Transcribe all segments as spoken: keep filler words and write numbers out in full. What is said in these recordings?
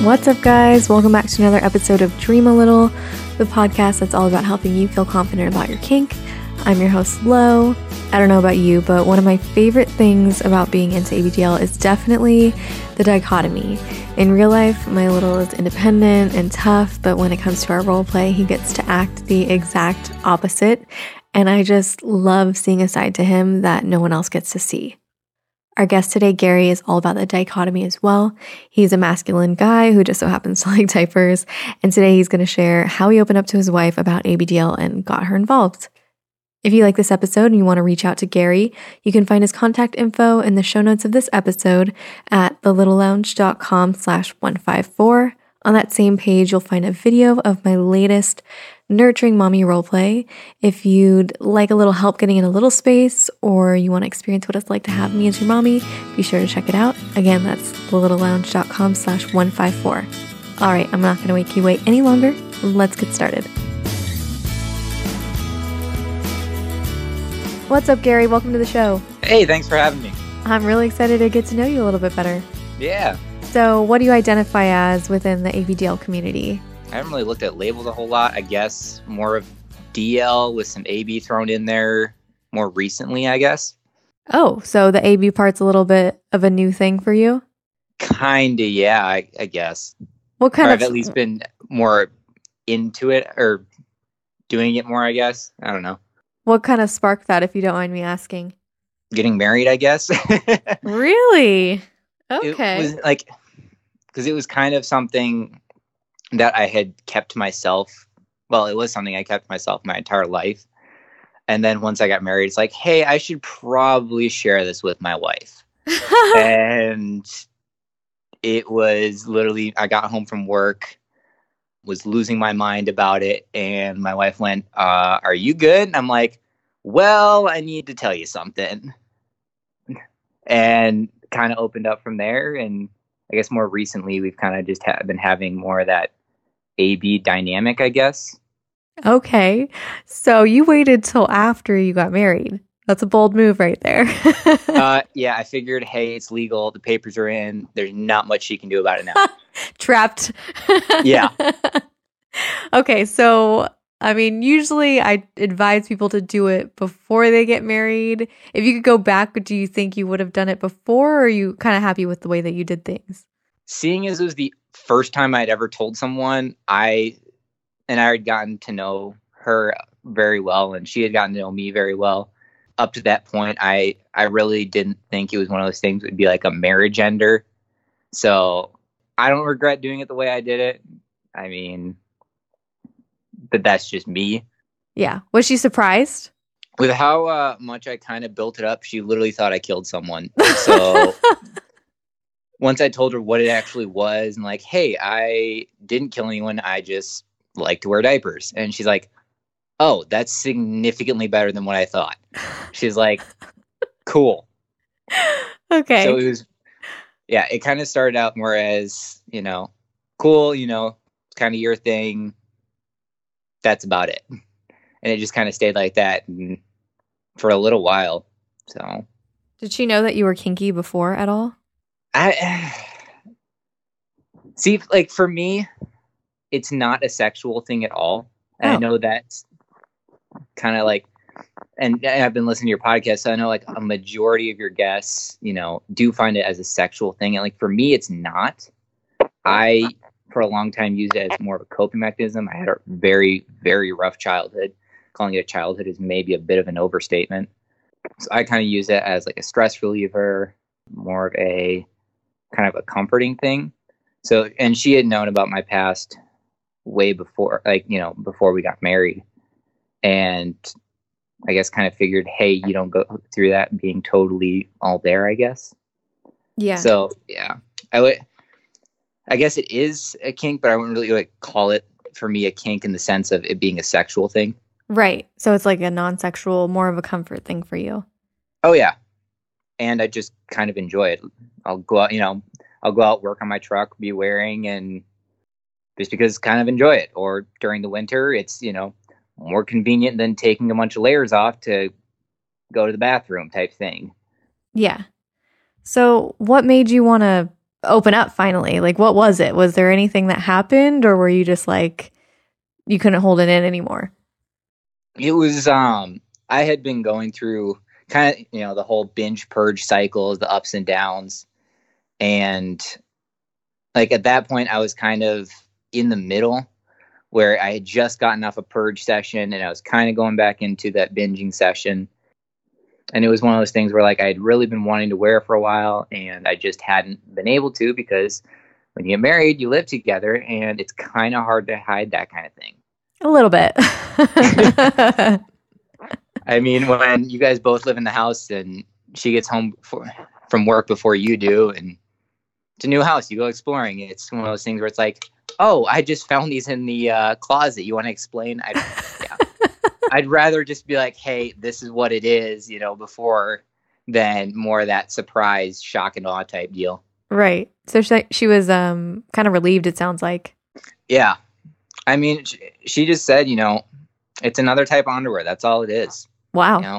What's up, guys? Welcome back to another episode of Dream a Little, the podcast that's all about helping you feel confident about your kink. I'm your host, Lo. I don't know about you, but one of my favorite things about being into A B D L is definitely the dichotomy. In real life, my little is independent and tough, but when it comes to our role play, he gets to act the exact opposite, and I just love seeing a side to him that no one else gets to see. Our guest today, Gary, is all about the dichotomy as well. He's a masculine guy who just so happens to like diapers, and today he's going to share how he opened up to his wife about A B D L and got her involved. If you like this episode and you want to reach out to Gary, you can find his contact info in the show notes of this episode at thelittlelounge.com slash 154. On that same page, you'll find a video of my latest Nurturing Mommy roleplay. If you'd like a little help getting in a little space, or you want to experience what it's like to have me as your mommy, be sure to check it out. Again, that's thelittlelounge.com slash 154. All right, I'm not going to make you wait any longer. Let's get started. What's up, Gary? Welcome to the show. Hey, thanks for having me. I'm really excited to get to know you a little bit better. Yeah. So what do you identify as within the A B D L community? I haven't really looked at labels a whole lot. I guess more of D L with some A B thrown in there more recently, I guess. Oh, so the A B part's a little bit of a new thing for you? Kinda, yeah, I, I guess. What kind or of... I've at least been more into it or doing it more, I guess. I don't know. What kind of sparked that, if you don't mind me asking? Getting married, I guess. Really? Okay. It was like, because it was kind of something that I had kept to myself. Well, it was something I kept to myself my entire life. And then once I got married, it's like, hey, I should probably share this with my wife. And it was literally, I got home from work, was losing my mind about it, and my wife went, uh, are you good? And I'm like, well, I need to tell you something. And kind of opened up from there. And I guess more recently, we've kind of just ha- been having more of that A B dynamic, I guess. Okay. So you waited till after you got married. That's a bold move right there. uh, yeah, I figured, hey, it's legal. The papers are in. There's not much she can do about it now. Trapped. Yeah. Okay, so, I mean, usually I advise people to do it before they get married. If you could go back, do you think you would have done it before, or are you kind of happy with the way that you did things? Seeing as it was the first time I'd ever told someone, I, and I had gotten to know her very well, and she had gotten to know me very well. Up to that point, I, I really didn't think it was one of those things that would be like a marriage ender. So I don't regret doing it the way I did it. I mean, but that's just me. Yeah. Was she surprised? With how uh, much I kind of built it up, she literally thought I killed someone. So once I told her what it actually was and like, hey, I didn't kill anyone. I just like to wear diapers. And she's like, oh, that's significantly better than what I thought. She's like, cool. Okay. So it was, yeah, it kind of started out more as, you know, cool, you know, kind of your thing. That's about it. And it just kind of stayed like that for a little while. So, did she know that you were kinky before at all? I see, like for me, it's not a sexual thing at all. And Oh. I know that's kind of like, and I've been listening to your podcast, so I know like a majority of your guests, you know, do find it as a sexual thing. And like for me, it's not. I, for a long time, used it as more of a coping mechanism. I had a very, very rough childhood. Calling it a childhood is maybe a bit of an overstatement. So I kind of use it as like a stress reliever, more of a kind of a comforting thing. So, and she had known about my past way before, like, you know, before we got married. And I guess kind of figured, hey, you don't go through that being totally all there, I guess. Yeah. So, yeah, I would, I guess it is a kink, but I wouldn't really like call it for me a kink in the sense of it being a sexual thing. Right. So it's like a non-sexual, more of a comfort thing for you. Oh, yeah. And I just kind of enjoy it. I'll go out, you know, I'll go out, work on my truck, be wearing, and just because kind of enjoy it. Or during the winter, it's, you know, more convenient than taking a bunch of layers off to go to the bathroom type thing. Yeah. So what made you want to open up finally? Like, what was it? Was there anything that happened, or were you just like, you couldn't hold it in anymore? It was, um, I had been going through kind of, you know, the whole binge purge cycles, the ups and downs. And like at that point, I was kind of in the middle where I had just gotten off a purge session and I was kind of going back into that binging session. And it was one of those things where like I had really been wanting to wear for a while and I just hadn't been able to, because when you get married, you live together and it's kind of hard to hide that kind of thing. A little bit. I mean, when you guys both live in the house and she gets home before, from work before you do, and it's a new house, you go exploring. It's one of those things where it's like, oh, I just found these in the uh, closet. You want to explain? I'd, yeah. I'd rather just be like, hey, this is what it is, you know, before than more of that surprise, shock and awe type deal. Right. So she, she was um, kind of relieved, it sounds like. Yeah. I mean, she, she just said, you know, it's another type of underwear. That's all it is. Wow. You know?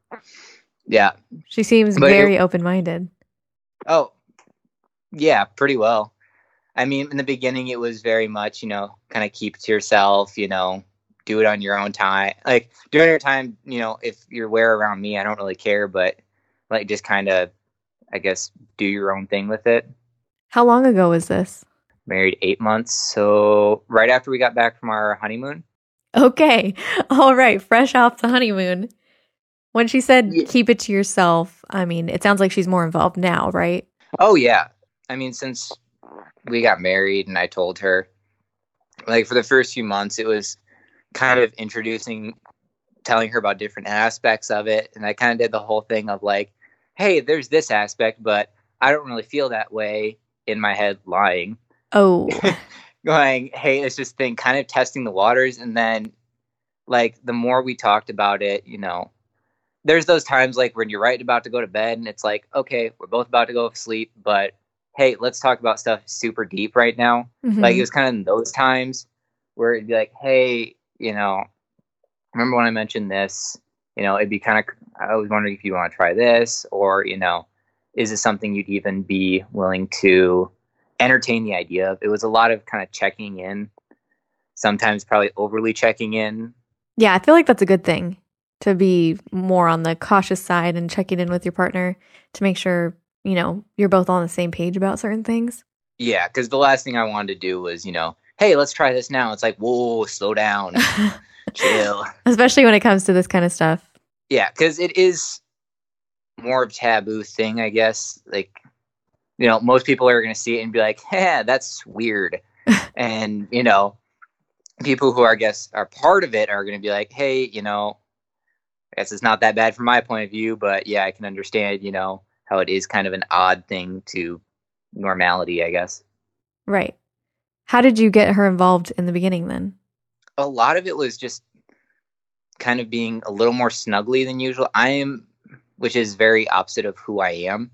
Yeah. She seems but very it, open-minded. Oh, yeah, pretty well. I mean, in the beginning, it was very much, you know, kind of keep it to yourself, you know, do it on your own time. Like, during your time, you know, if you're where around me, I don't really care, but, like, just kind of, I guess, do your own thing with it. How long ago was this? Married eight months, so right after we got back from our honeymoon. Okay. All right. Fresh off the honeymoon. When she said yeah. keep it to yourself, I mean, it sounds like she's more involved now, right? Oh, yeah. I mean, since we got married and I told her, like, for the first few months, it was kind of introducing, telling her about different aspects of it. And I kind of did the whole thing of like, hey, there's this aspect, but I don't really feel that way, in my head, lying. Oh. Going, hey, it's just thing, kind of testing the waters. And then, like, the more we talked about it, you know, there's those times like when you're right about to go to bed and it's like, okay, we're both about to go to sleep, but hey, let's talk about stuff super deep right now. Mm-hmm. Like, it was kind of in those times where it'd be like, hey, you know, remember when I mentioned this? You know, it'd be kind of, I was wondering if you want to try this, or, you know, is this something you'd even be willing to entertain the idea of? It was a lot of kind of checking in, sometimes probably overly checking in. Yeah, I feel like that's a good thing, to be more on the cautious side and checking in with your partner to make sure, you know, you're both on the same page about certain things. Yeah, because the last thing I wanted to do was, you know, hey, let's try this now. It's like, whoa, slow down, chill. Especially when it comes to this kind of stuff. Yeah, because it is more of a taboo thing, I guess. Like, you know, most people are going to see it and be like, yeah, that's weird. And, you know, people who are, I guess, are part of it are going to be like, hey, you know, I guess it's not that bad from my point of view, but yeah, I can understand, you know, how it is kind of an odd thing to normality, I guess. Right. How did you get her involved in the beginning then? A lot of it was just kind of being a little more snuggly than usual. I am, which is very opposite of who I am.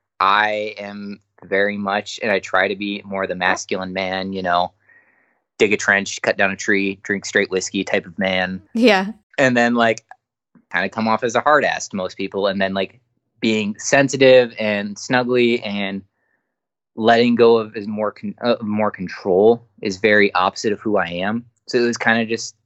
I am very much, and I try to be more the masculine man, you know, dig a trench, cut down a tree, drink straight whiskey type of man. Yeah. And then, like, kind of come off as a hard ass to most people. And then, like, being sensitive and snuggly and letting go of is more con- uh, more control is very opposite of who I am. So it was kind of just,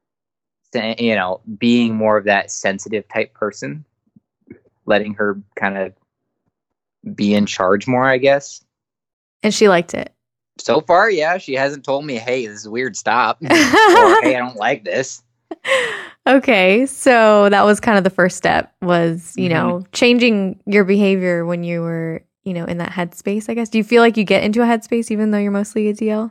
you know, being more of that sensitive type person, letting her kind of be in charge more, I guess. And she liked it. So far, yeah. She hasn't told me, hey, this is weird, stop. Or, hey, I don't like this. Okay, so that was kind of the first step, was, you mm-hmm. know, changing your behavior when you were, you know, in that headspace, I guess. Do you feel like you get into a headspace even though you're mostly a D L?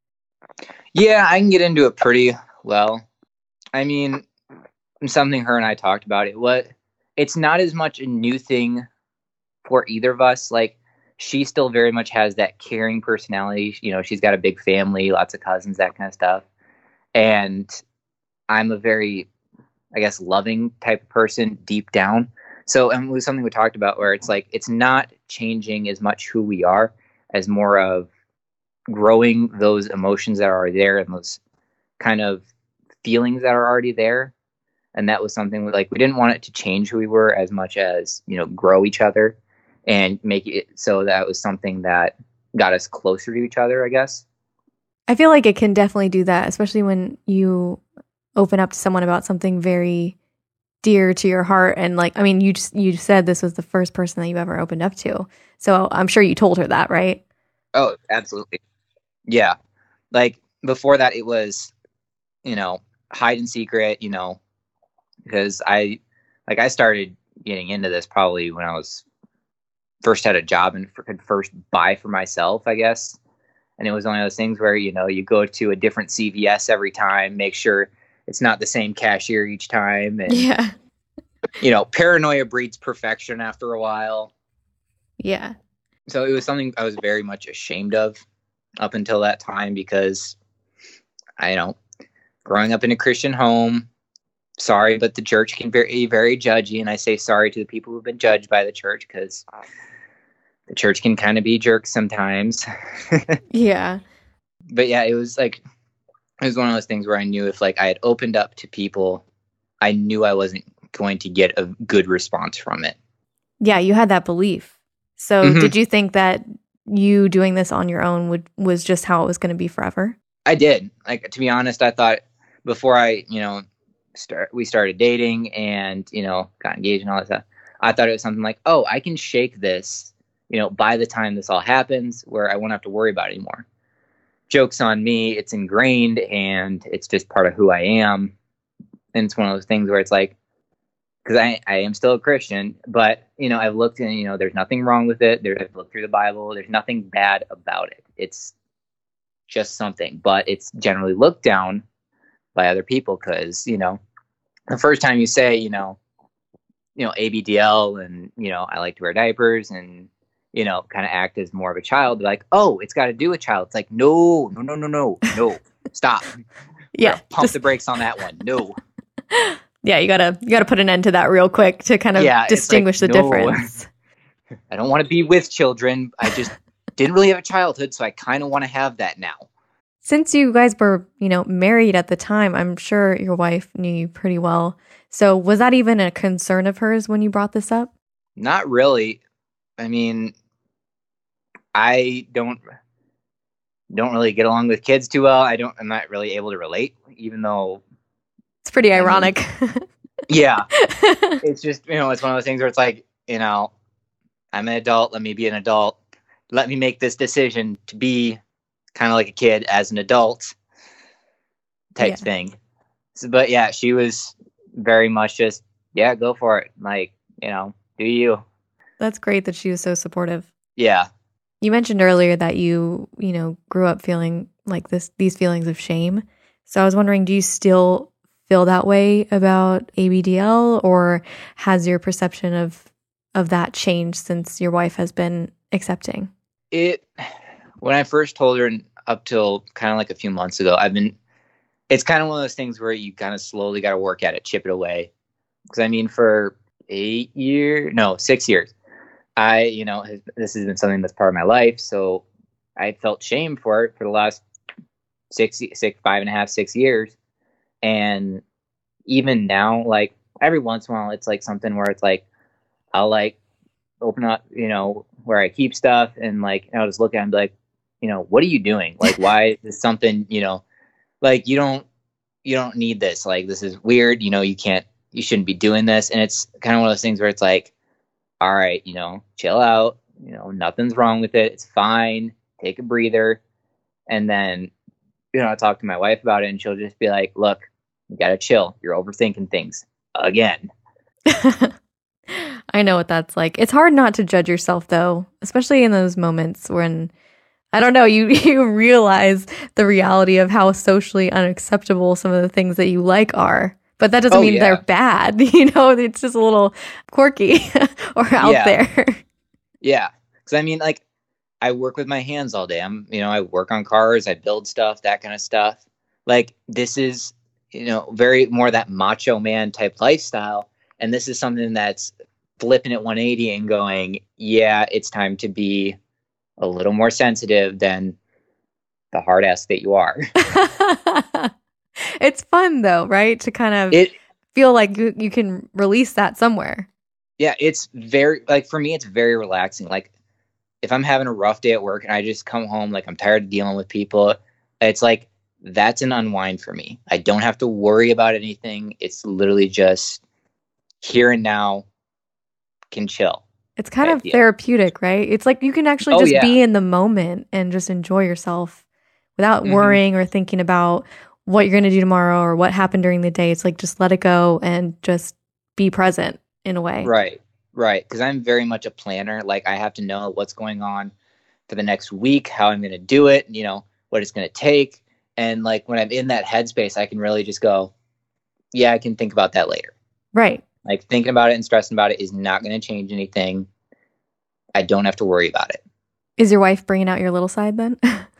Yeah, I can get into it pretty well. I mean, something her and I talked about, it what it's not as much a new thing for either of us. Like, she still very much has that caring personality. You know, she's got a big family, lots of cousins, that kind of stuff. And I'm a very, I guess, loving type of person deep down. So, and it was something we talked about where it's like, it's not changing as much who we are as more of growing those emotions that are already there and those kind of feelings that are already there. And that was something we, like, we didn't want it to change who we were as much as, you know, grow each other and make it so that was something that got us closer to each other, I guess. I feel like it can definitely do that, especially when you open up to someone about something very dear to your heart. And like, I mean, you just, you said this was the first person that you ever opened up to. So I'm sure you told her that, right? Oh, absolutely. Yeah. Like before that, it was, you know, hide and secret, you know, because I, like I started getting into this probably when I was first had a job and could first buy for myself, I guess. And it was one of those things where, you know, you go to a different C V S every time, make sure it's not the same cashier each time. And, yeah. you know, paranoia breeds perfection after a while. Yeah. So it was something I was very much ashamed of up until that time because, I you know, growing up in a Christian home, sorry, but the church can be very, very judgy. And I say sorry to the people who've been judged by the church because the church can kind of be jerks sometimes. Yeah. But yeah, it was like, it was one of those things where I knew if like I had opened up to people, I knew I wasn't going to get a good response from it. Yeah, you had that belief. So Mm-hmm. Did you think that you doing this on your own would was just how it was going to be forever? I did. Like, to be honest, I thought before I, you know, start we started dating and, you know, got engaged and all that stuff, I thought it was something like, oh, I can shake this, you know, by the time this all happens where I won't have to worry about it anymore. Joke's on me. It's ingrained and it's just part of who I am. And it's one of those things where it's like, because I, I am still a Christian, but, you know, I've looked and, you know, there's nothing wrong with it. There, I've looked through the Bible. There's nothing bad about it. It's just something, but it's generally looked down by other people because, you know, the first time you say, you know, you know, A B D L and, you know, I like to wear diapers and, you know, kind of act as more of a child, like, oh, it's got to do with child. It's like, no, no, no, no, no, no, stop. Yeah. Pump just... the brakes on that one. No. Yeah, you gotta you gotta put an end to that real quick to kind of yeah, distinguish like, the no. difference. I don't want to be with children. I just didn't really have a childhood, so I kind of want to have that now. Since you guys were, you know, married at the time, I'm sure your wife knew you pretty well. So was that even a concern of hers when you brought this up? Not really. I mean, I don't don't really get along with kids too well. I don't. I'm not really able to relate, even though. It's pretty ironic. I mean, yeah. It's just, you know, it's one of those things where it's like, you know, I'm an adult. Let me be an adult. Let me make this decision to be kind of like a kid as an adult type yeah. thing. So, but yeah, she was very much just, yeah, go for it. Like, you know, do you. That's great that she was so supportive. Yeah. You mentioned earlier that you, you know, grew up feeling like this, these feelings of shame. So I was wondering, do you still feel that way about A B D L, or has your perception of of that changed since your wife has been accepting? It, when I first told her up till kind of like a few months ago, I've been, it's kind of one of those things where you kind of slowly got to work at it, chip it away. Because I mean, for eight years, no, six years, I, you know, this has been something that's part of my life. So I felt shame for it for the last six, six, five and a half, six years. And even now, like every once in a while, it's like something where it's like, I'll like open up, you know, where I keep stuff and like, I'll just look at it and be like, you know, what are you doing? Like, why is this something, you know, like you don't, you don't need this. Like, this is weird. You know, you can't, you shouldn't be doing this. And it's kind of one of those things where it's like, all right, you know, chill out, you know, nothing's wrong with it. It's fine. Take a breather. And then, you know, I talk to my wife about it and she'll just be like, look, you gotta chill. You're overthinking things again. I know what that's like. It's hard not to judge yourself though, especially in those moments when, I don't know, you, you realize the reality of how socially unacceptable some of the things that you like are. But that doesn't oh, mean yeah. they're bad. You know, it's just a little quirky or out yeah. there. Yeah. Because I mean, like, I work with my hands all day. I'm, you know, I work on cars, I build stuff, that kind of stuff. Like, this is, you know, very more that macho man type lifestyle. And this is something that's flipping at one eighty and going, yeah, it's time to be a little more sensitive than the hard ass that you are. It's fun though, right? To kind of it, feel like you, you can release that somewhere. Yeah, it's very, like, for me, it's very relaxing. Like, if I'm having a rough day at work and I just come home, like I'm tired of dealing with people, it's like, that's an unwind for me. I don't have to worry about anything. It's literally just here and now, can chill. It's kind of therapeutic, right? It's like you can actually Oh, just yeah. be in the moment and just enjoy yourself without Mhm. worrying or thinking about what you're going to do tomorrow or what happened during the day. It's like just let it go and just be present in a way. Right, right. Because I'm very much a planner. Like I have to know what's going on for the next week, how I'm going to do it, you know, what it's going to take. And like when I'm in that headspace, I can really just go, yeah, I can think about that later. Right. Like thinking about it and stressing about it is not going to change anything. I don't have to worry about it. Is your wife bringing out your little side then?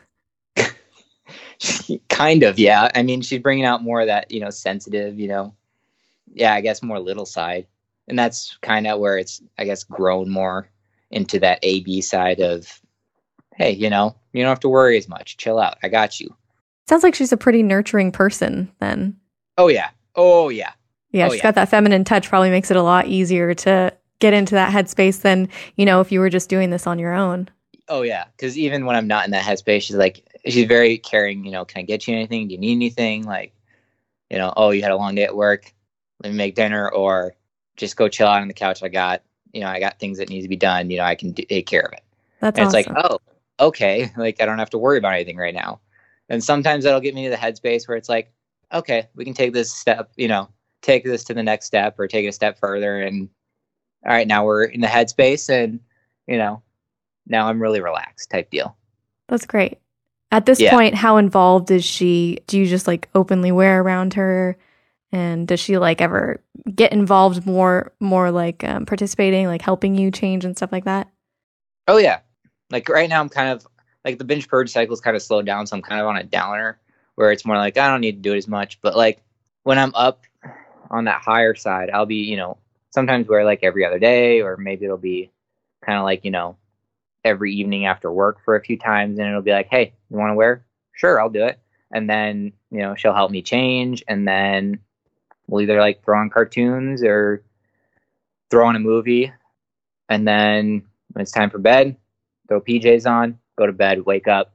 Kind of, yeah. I mean, she's bringing out more of that, you know, sensitive, you know, yeah, I guess more little side. And that's kind of where it's, I guess, grown more into that A B side of, hey, you know, you don't have to worry as much. Chill out. I got you. Sounds like she's a pretty nurturing person then. Oh, yeah. Oh, yeah. Yeah, Oh, she's yeah. got that feminine touch, probably makes it a lot easier to get into that headspace than, you know, if you were just doing this on your own. Oh, yeah. Because even when I'm not in that headspace, she's like, she's very caring, you know, can I get you anything? Do you need anything? Like, you know, oh, you had a long day at work. Let me make dinner, or just go chill out on the couch. I got, you know, I got things that need to be done. You know, I can do, take care of it. That's And awesome. it's like, oh, okay. Like, I don't have to worry about anything right now. And sometimes that'll get me to the headspace where it's like, okay, we can take this step, you know, take this to the next step or take it a step further. And all right, now we're in the headspace and, you know, now I'm really relaxed type deal. That's great. At this Yeah. point, how involved is she? Do you just like openly wear around her? And does she like ever get involved more, more like um, participating, like helping you change and stuff like that? Oh, yeah. Like right now I'm kind of like the binge purge cycle's kind of slowed down. So I'm kind of on a downer where it's more like, I don't need to do it as much. But like when I'm up on that higher side, I'll be, you know, sometimes wear like every other day, or maybe it'll be kind of like, you know, every evening after work for a few times. And it'll be like, hey, you want to wear? Sure, I'll do it. And then, you know, she'll help me change. And then we'll either like throw on cartoons or throw on a movie. And then when it's time for bed, throw P Js on, go to bed, wake up,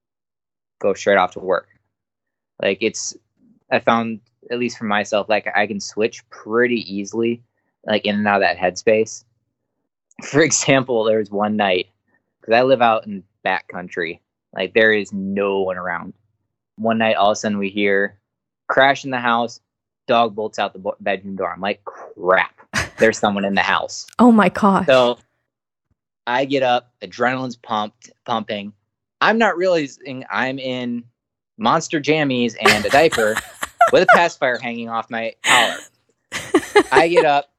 go straight off to work. Like it's, I found, at least for myself, like I can switch pretty easily, like in and out of that headspace. For example, there was one night, because I live out in back country, like there is no one around. One night, all of a sudden we hear crash in the house, dog bolts out the bo- bedroom door. I'm like, crap, there's someone in the house. Oh my gosh. So I get up, adrenaline's pumped, pumping. I'm not realizing I'm in monster jammies and a diaper with a pacifier hanging off my collar. I get up,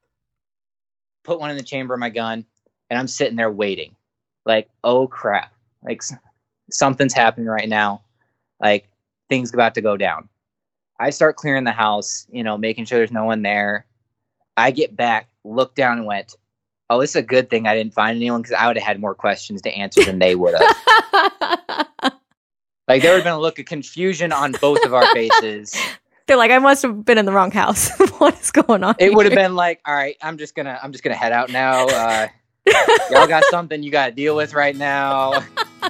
put one in the chamber of my gun, and I'm sitting there waiting. Like, oh crap. Like s- something's happening right now. Like things about to go down. I start clearing the house, you know, making sure there's no one there. I get back, looked down and went, oh, it's a good thing I didn't find anyone, because I would have had more questions to answer than they would have. Like there would have been a look of confusion on both of our faces. They're like, I must have been in the wrong house. What is going on? It would have here? been like, all right, I'm just gonna, I'm just gonna head out now. Uh, y'all got something you got to deal with right now.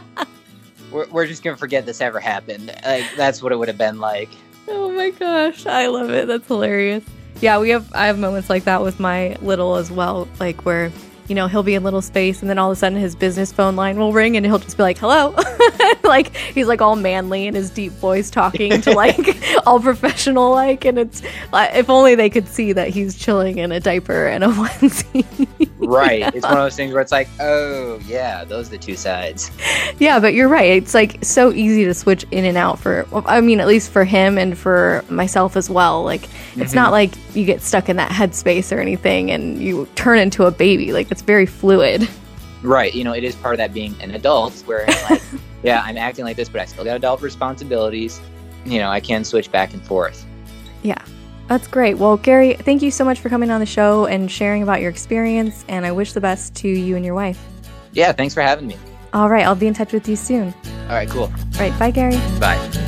We're, we're just gonna forget this ever happened. Like that's what it would have been like. Oh my gosh, I love it. That's hilarious. Yeah, we have I have moments like that with my little as well, like where, you know, he'll be in little space and then all of a sudden his business phone line will ring and he'll just be like, hello. Like he's like all manly in his deep voice talking to like all professional like, and it's uh, if only they could see that he's chilling in a diaper and a onesie. Right. Yeah. It's one of those things where it's like, oh yeah, those are the two sides. Yeah, but you're right. It's like so easy to switch in and out for, well, I mean, at least for him and for myself as well. Like, it's Mhm. not like you get stuck in that headspace or anything and you turn into a baby. Like, it's very fluid. Right. You know, it is part of that being an adult where like, yeah, I'm acting like this, but I still got adult responsibilities. You know, I can switch back and forth. Yeah, that's great. Well, Gary, thank you so much for coming on the show and sharing about your experience. And I wish the best to you and your wife. Yeah. Thanks for having me. All right, I'll be in touch with you soon. All right, cool. All right, bye, Gary. Bye.